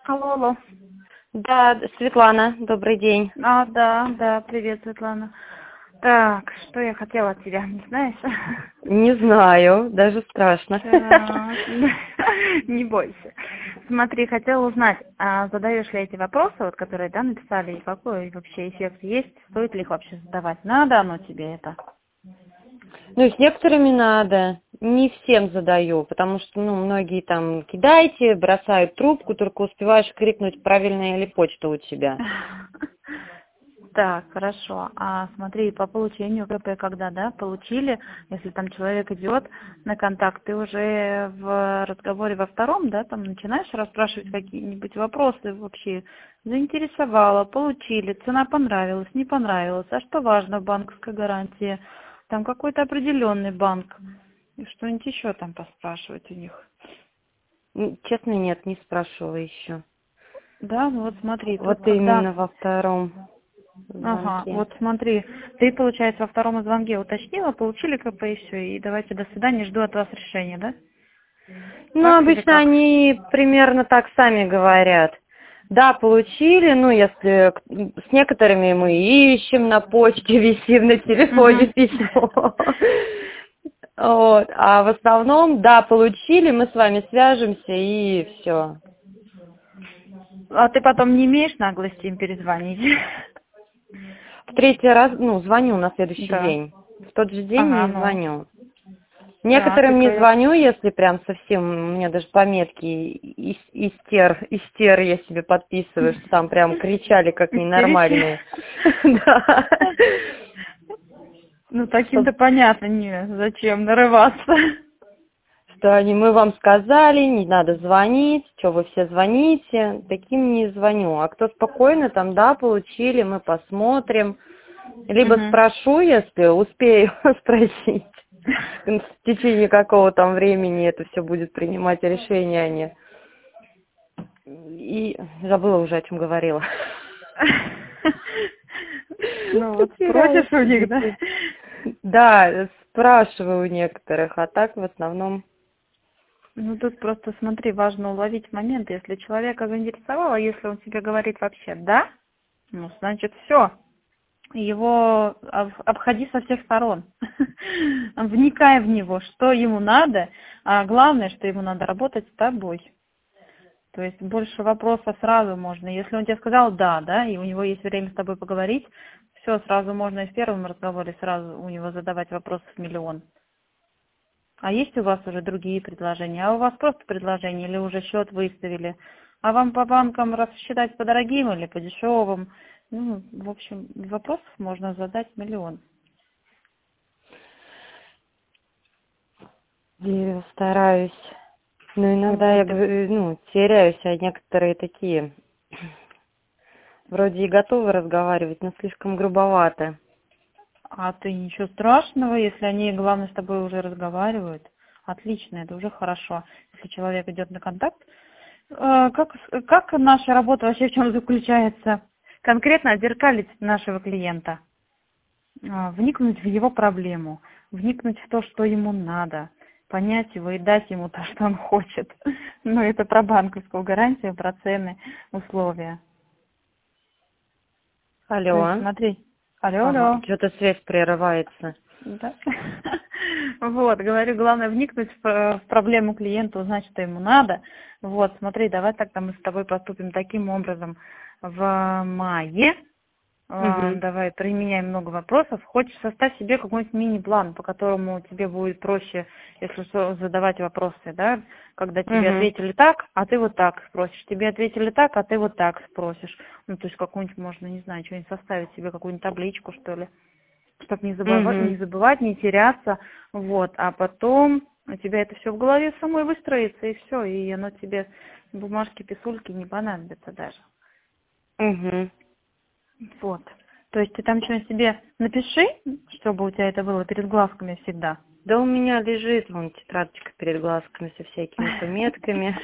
Алло, алло. Да, Светлана, добрый день. Да, привет, Светлана. Так, что я хотела от тебя, не знаешь? Не знаю, даже страшно. Так, не бойся. Смотри, хотела узнать, задаешь ли эти вопросы, вот, которые, да, написали, и какой вообще эффект есть, стоит ли их вообще задавать? Надо оно тебе это? Ну, с некоторыми надо, не всем задаю, потому что, многие там кидайте, бросают трубку, только успеваешь крикнуть, правильная ли почта у тебя. Так, хорошо. А смотри, по получению КП, когда, да, получили, если там человек идет на контакт, ты уже в разговоре во втором, да, там начинаешь расспрашивать какие-нибудь вопросы вообще, заинтересовало, получили, цена понравилась, не понравилась, а что важно в банковской гарантии, там какой-то определенный банк, и что-нибудь еще там поспрашивать у них. Честно, нет, не спрашивала еще. Да, ну вот смотри, тут Вот когда... именно во втором Ага, звонке. вот смотри, ты, получается, во втором звонке уточнила, получили КП и все, и давайте до свидания, жду от вас решения, да? Ну, Так или обычно как? они примерно так сами говорят. Да, получили, если с некоторыми мы ищем на почте, висим на телефоне Угу. письмо. Вот. А в основном, да, получили, мы с вами свяжемся и все. А ты потом не имеешь наглости им перезвонить? В третий раз, звоню на следующий Да. день. В тот же день Ага, не ну. звоню. Так, и Некоторым не как? звоню, если прям совсем, у меня даже пометки истер я себе подписываю, что там прям кричали как Истерики? ненормальные. Да. Ну, Что таким-то понятно, не, зачем нарываться. что мы вам сказали, не надо звонить, что вы все звоните, таким не звоню. А кто спокойно, там, да, получили, мы посмотрим. Либо Угу. спрошу, если успею спросить. В течение какого там времени это все будет принимать решение они. И забыла уже, о чем говорила. Ну, вот Теряюсь спросишь у в них, да? быту. Да, спрашиваю у некоторых, а так в основном. Ну, тут просто, смотри, важно уловить момент. Если человека заинтересовало, если он тебе говорит вообще «да», ну, значит, все. Его обходи со всех сторон. Вникай в него, что ему надо, а главное, что ему надо работать с тобой. То есть больше вопросов сразу можно. Если он тебе сказал «да», да, и у него есть время с тобой поговорить, все, сразу можно и в первом разговоре сразу у него задавать вопросов миллион. А есть у вас уже другие предложения? А у вас просто предложение или уже счет выставили? А вам по банкам рассчитать по дорогим или по дешевым? Ну, в общем, вопросов можно задать миллион. Я стараюсь. Но иногда Вот. я, теряюсь, а некоторые такие, вроде и готовы разговаривать, но слишком грубовато. А ты ничего страшного, если они, главное, с тобой уже разговаривают. Отлично, это уже хорошо. Если человек идет на контакт. Как наша работа вообще в чем заключается? Конкретно отзеркалить нашего клиента. Вникнуть в его проблему, вникнуть в то, что ему надо, понять его и дать ему то, что он хочет. Ну, это про банковскую гарантию, про цены, условия. То есть, Алло. смотри, алло, Ага, алло. что-то связь прерывается. Да. Вот, говорю, главное вникнуть в проблему клиента, узнать, что ему надо. Вот, смотри, давай тогда мы с тобой поступим таким образом. В мае Угу. давай применяем много вопросов. Хочешь, составь себе какой-нибудь мини-план, по которому тебе будет проще, если что, задавать вопросы, да? Когда тебе Угу. ответили так, а ты вот так спросишь. Тебе ответили так, а ты вот так спросишь. Ну, то есть какую-нибудь можно, не знаю, что-нибудь составить себе, какую-нибудь табличку, что ли, чтобы Угу. не забывать, не теряться. Вот, а потом у тебя это все в голове самой выстроится, и все, и оно тебе бумажки, писульки не понадобятся даже. Угу. Вот. То есть ты там что-нибудь себе напиши, чтобы у тебя это было перед глазками всегда. Да у меня лежит вон тетрадочка перед глазками со всякими пометками.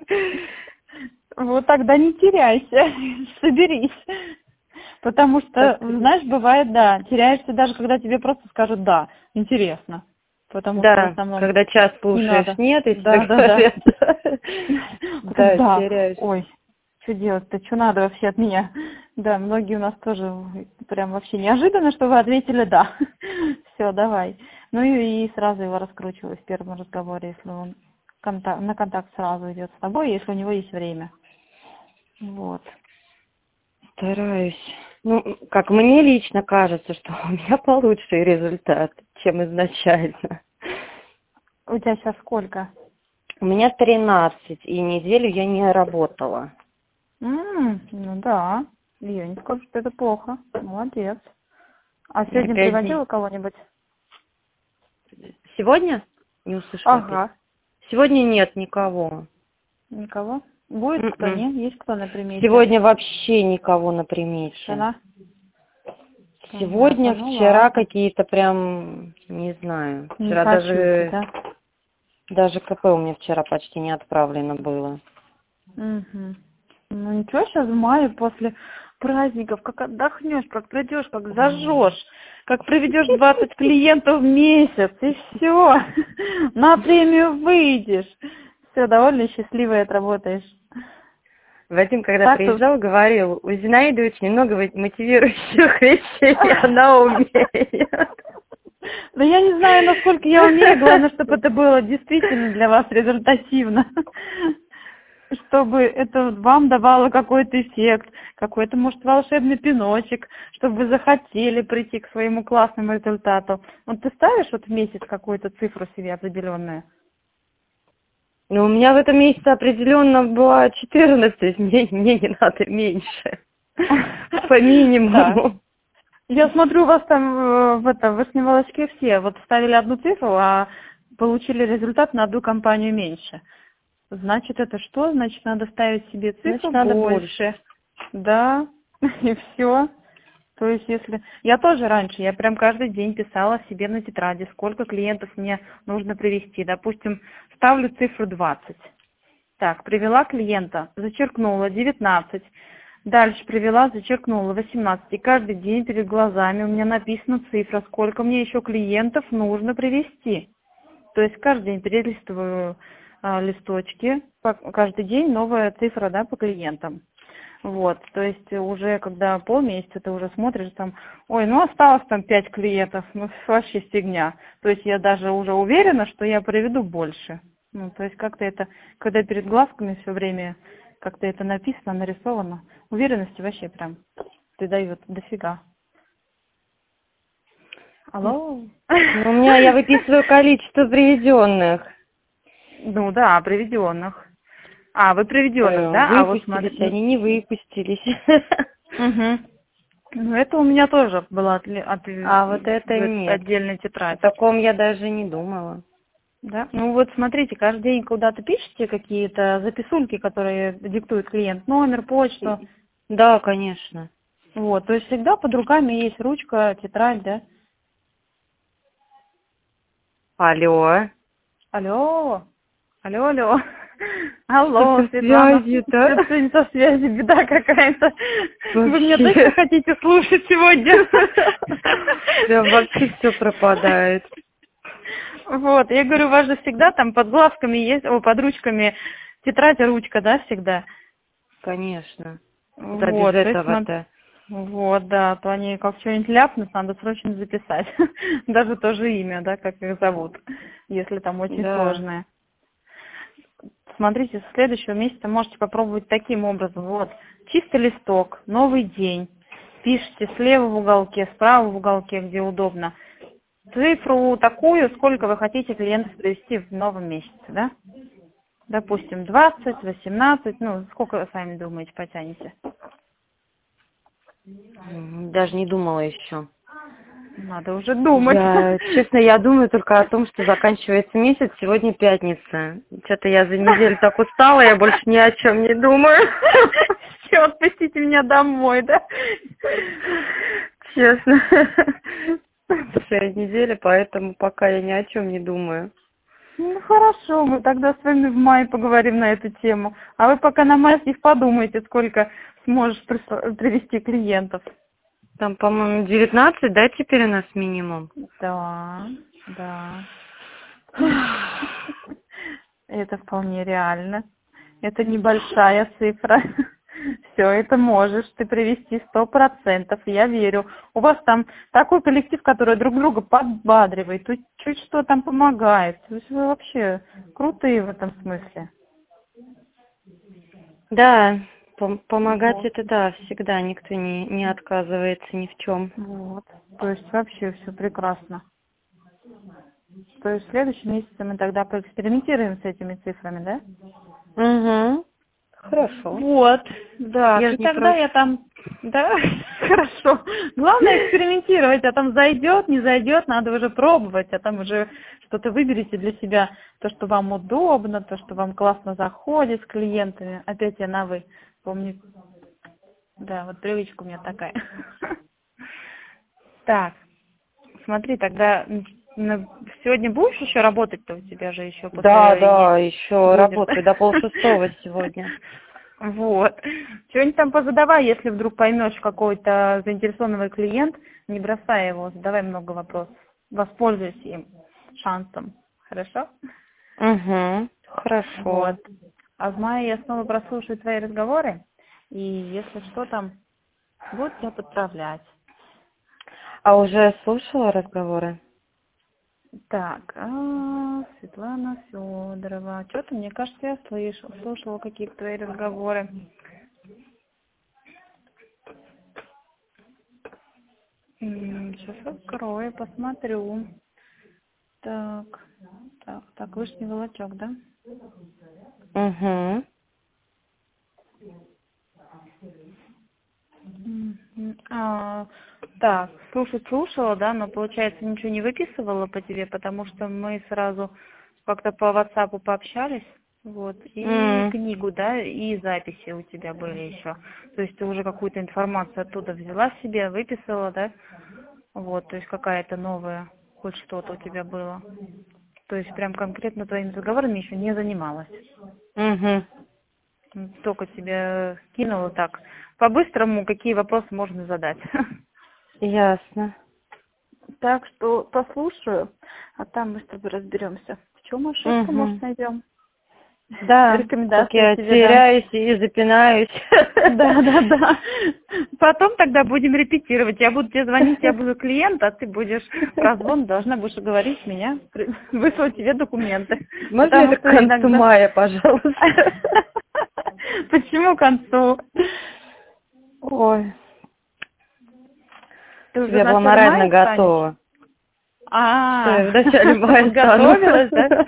Вот тогда не теряйся, соберись. Потому Так, что, знаешь, бывает, да, теряешься даже, когда тебе просто скажут «да», интересно. Потому что в да, основном когда час не слушаешь надо. нет, и все Да, да, да. говорят. Потом Да, «да», теряешься. ой. Что делать-то, что надо вообще от меня? Да, многие у нас тоже прям вообще неожиданно, что вы ответили «да». Все, давай. Ну и сразу его раскручиваю в первом разговоре, если он на контакт сразу идет с тобой, если у него есть время. Вот. Стараюсь. Ну, как мне лично кажется, что у меня получше результат, чем изначально. У тебя сейчас сколько? У меня 13, и неделю я не работала. Ну да, я не скажу, что это плохо. Молодец. А сегодня Опять приводила кого-нибудь? Сегодня? Не услышала опять. Ага. Сегодня нет никого. Никого? Будет кто, нет? Есть кто на примете? Сегодня вообще никого на примете. Жена? Сегодня, Понятно, ну вчера ладно. какие-то прям, не знаю. Не Вчера хотите, да? даже КП у меня вчера почти не отправлено было. Угу. Ну ничего, сейчас в мае после праздников, как отдохнешь, как придешь, как зажжешь, как проведешь 20 клиентов в месяц, и все. На премию выйдешь. Все, довольно счастливой отработаешь. Вадим, когда Так что... приезжал, говорил, у Зинаиды очень много мотивирующих вещей, она умеет. Да я не знаю, насколько я умею, главное, чтобы это было действительно для вас результативно. Чтобы это вам давало какой-то эффект, какой-то, может, волшебный пиночек, чтобы вы захотели прийти к своему классному результату. Вот ты ставишь вот в месяц какую-то цифру себе определенную? Ну, у меня в этом месяце определенно было 14, мне не надо меньше. По минимуму. Я смотрю, у вас там в Вышневолочке все вот ставили одну цифру, а получили результат на одну компанию меньше. Значит, это что? Значит, надо ставить себе цифру Значит, надо больше. Да, и все. То есть, если... Я тоже раньше, я прям каждый день писала себе на тетради, сколько клиентов мне нужно привести. Допустим, ставлю цифру 20. Так, привела клиента, зачеркнула 19. Дальше привела, зачеркнула 18. И каждый день перед глазами у меня написана цифра, сколько мне еще клиентов нужно привести. То есть каждый день перелистываю листочки, каждый день новая цифра, да, по клиентам. Вот, то есть уже когда полмесяца ты уже смотришь там, ой, ну осталось там 5 клиентов, ну вообще фигня. То есть я даже уже уверена, что я приведу больше. Ну, то есть как-то это, когда перед глазками все время как-то это написано, нарисовано, уверенности вообще прям придает дофига. Алло? Ну, у меня я выписываю количество приведенных. Ну да, приведенных. А, вы приведенных, да? А вот Выпустились, смотри. они не выпустились. Угу. Ну, это у меня тоже была А вот это нет. отдельная тетрадь. О таком я даже не думала. Да? Ну вот смотрите, каждый день куда-то пишете какие-то записульки, которые диктует клиент, номер, почту. Да, конечно. Вот, то есть всегда под руками есть ручка, тетрадь, да? Алло. Алло, алло. Алло, Что-то Светлана. связи, да? Что-то не со связи, беда какая-то. Вы меня Вообще. точно хотите слушать сегодня? Прям вообще все пропадает. Вот, я говорю, у вас же всегда там под глазками есть, под ручками тетрадь и ручка, да, всегда? Конечно. Куда без Вот, то есть этого-то? вот, да, то они как что-нибудь ляпнут, надо срочно записать. Даже тоже имя, да, как их зовут, если там очень сложное. Смотрите, с следующего месяца можете попробовать таким образом. Вот, чистый листок, новый день. Пишите слева в уголке, справа в уголке, где удобно. Цифру такую, сколько вы хотите клиентов привести в новом месяце, да? Допустим, 20, 18, ну, сколько вы сами думаете, потянете? Даже не думала еще. Надо уже думать. Честно, я думаю только о том, что заканчивается месяц, сегодня пятница. Что-то я за неделю так устала, я больше ни о чем не думаю. Все, отпустите меня домой, да? Честно. Последняя неделя, поэтому пока я ни о чем не думаю. Ну хорошо, мы тогда с вами в мае поговорим на эту тему. А вы пока на майских подумайте, сколько сможешь привести клиентов. Там, по-моему, 19, да, теперь у нас минимум? Да. Это вполне реально. Это небольшая цифра. все это можешь ты привести 100%, я верю. У вас там такой коллектив, который друг друга подбадривает, тут чуть что там помогает. То есть вы вообще крутые в этом смысле. Да, помогать Вот. это да, всегда никто не отказывается ни в чем. Вот. То есть вообще все прекрасно. То есть в следующем месяце мы тогда поэкспериментируем с этими цифрами, да? Угу. Хорошо. Вот, да, Я и же не тогда я против. там, да, хорошо. Главное экспериментировать, а там зайдет, не зайдет, надо уже пробовать, а там уже что-то выберите для себя, то, что вам удобно, то, что вам классно заходит с клиентами. Опять я на «вы», помню, да, вот привычка у меня такая. Так, смотри, тогда сегодня будешь еще работать-то, у тебя же еще после Да, есть еще дилер, работаю да? до 5:30 сегодня. Вот. Что-нибудь там позадавай, если вдруг поймешь какой-то заинтересованный клиент, не бросай его, задавай много вопросов. Воспользуйся им шансом. Хорошо? Угу. Хорошо. Вот. А в мае я снова прослушаю твои разговоры, и если что там, буду тебя подправлять. А уже слушала разговоры? Так, Светлана Федорова. Что-то, мне кажется, я слушала какие-то твои разговоры. Сейчас открою, посмотрю. Так, вышний волочок, да? Угу. Так, слушала, да, но, получается, ничего не выписывала по тебе, потому что мы сразу как-то по WhatsApp пообщались, вот, и книгу, да, и записи у тебя были еще. То есть ты уже какую-то информацию оттуда взяла себе, выписала, да? Вот, то есть какая-то новая, хоть что-то у тебя было. То есть прям конкретно твоими разговорами еще не занималась. Угу. Только тебе кинула так. По-быстрому, какие вопросы можно задать. Ясно. Так что послушаю, а там мы с тобой разберемся. В чем ошибка, может, найдем. Да, как Рекомендации я тебе дам. теряюсь и запинаюсь. Да. Потом тогда будем репетировать. Я буду тебе звонить, я буду клиент, а ты будешь прозвон, должна будешь уговорить меня, выслать тебе документы. Можно это к концу мая, пожалуйста? Почему к концу? Ой. Ты уже Я в была начале морально мая готова. Что в начале мая готовилась, да?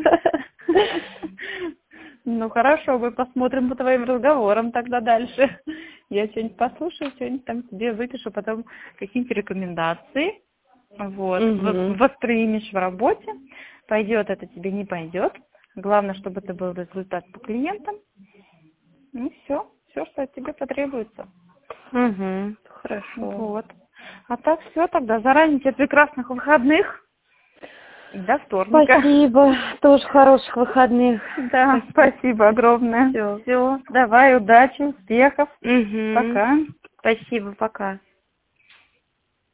Ну хорошо, мы посмотрим по твоим разговорам тогда дальше. Я что-нибудь послушаю, что-нибудь там тебе выпишу, потом какие-нибудь рекомендации. Вот. Воспримешь в работе. Пойдет это тебе, не пойдет. Главное, чтобы это был результат по клиентам. Ну все, что от тебя потребуется. Хорошо. Вот. А так все тогда. Заранее тебе прекрасных выходных. До вторника. Спасибо. Тоже хороших выходных. Да, спасибо огромное. Все, давай, удачи, успехов. Пока. Спасибо, пока.